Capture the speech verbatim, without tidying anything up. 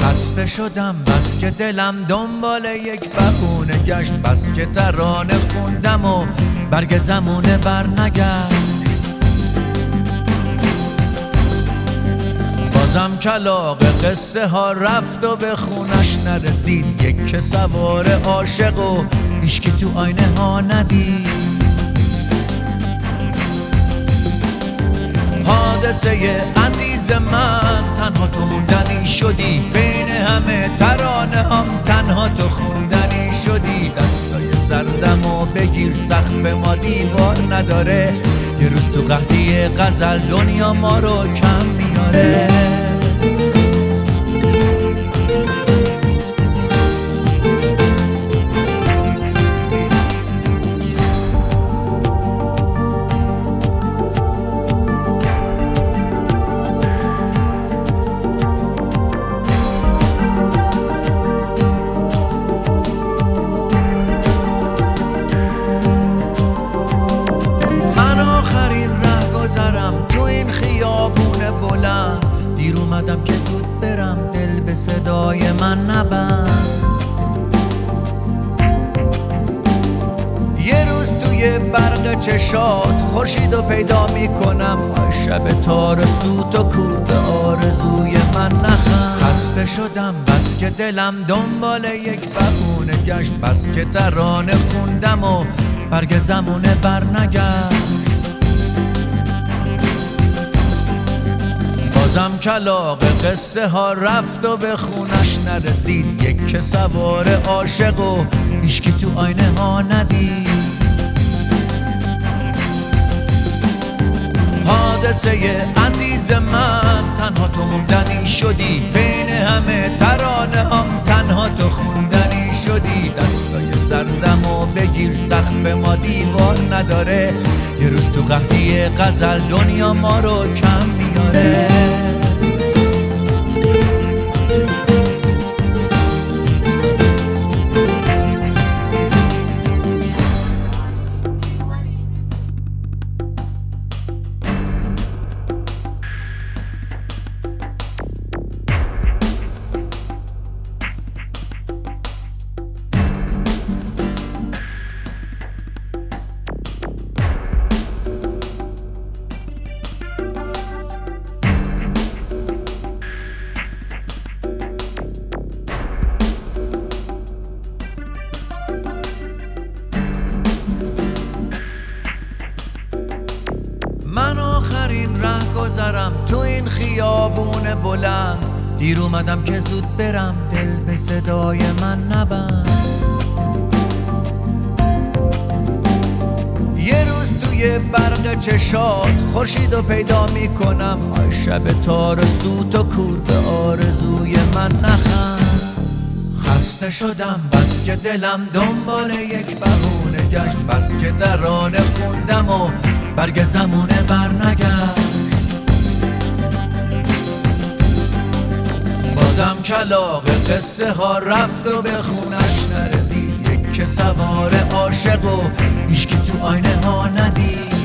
خسته شدم بس که دلم دنبال یک بهونه گشت، بس که ترانه خوندم و برگ زمونه بر نگشت. بازم کلاغ قصه ها رفت و به خونش نرسید، یک که سوار عاشق و هیچکی تو آینه ها ندید. حادثه عزیز من، تنها تو موندنی شدی، بین همه ترانه هم تنها تو خوندنی شدی. دستای سردم و بگیر، سقف ما دیوار نداره، یه روز تو قحطی غزل دنیا ما رو کم میاره. تو این خیابون بلند دیر اومدم که زود برم، دل به صدای من نبند. یه روز توی برق چشات خورشیدو پیدا میکنم، شب تار سوت و کور به آرزوی من نخند. خسته شدم بس که دلم دنبال یک بهونه گشت، بس که ترانه خوندم و برگ زمونه بر نگشت. بازم کلاغ قصه ها رفت و به خونش نرسید، یک که سوار عاشق و هیچکی تو آینه ها ندید. حادثه عزیز من، تنها تو موندنی شدی، بین همه ترانه هم تنها تو خوندنی شدی. دستای سردم و بگیر، سقف ما دیوار نداره، یه روز تو قحطی غزل دنیا ما رو کم میاره. من آخرین ره گذرم تو این خیابون بلند، دیر اومدم که زود برم، دل به صدای من نبند. یه روز توی برق چشات خورشیدو پیدا میکنم، شب تار سوت و کور به آرزوی من نخند. خسته شدم بس که دلم دنبال یک بهونه گشت، بس که ترانه خوندم و برگ زمونه بر نگشت. بازم کلاغ قصه ها رفت و به خونش نرسید، یک که سوار عاشق و هیچکی تو آینه ها ندید.